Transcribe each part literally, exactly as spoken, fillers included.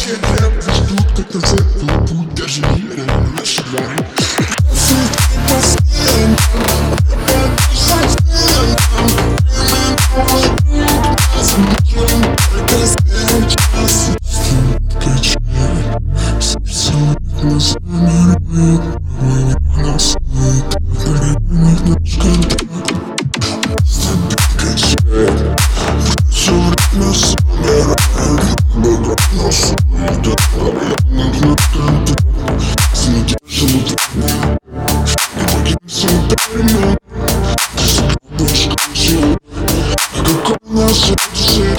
лет жду, как назад был путь, даже не реально наши дворы. На самом деле, мы не нас нет, дарит наш контракт. Стабильно качает, все время собирает, богат нас уйдет, дарит наш контракт. Задержим утро, не покинемся время, больше ключи, какой наш цель.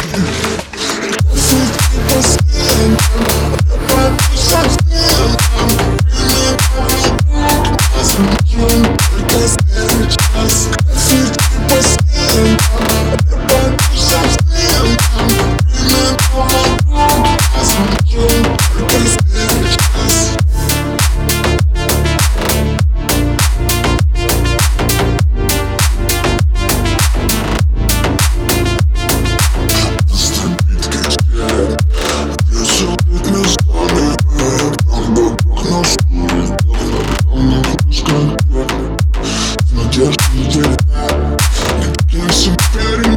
Ты последний, надежда не теряет, не покинемся перед.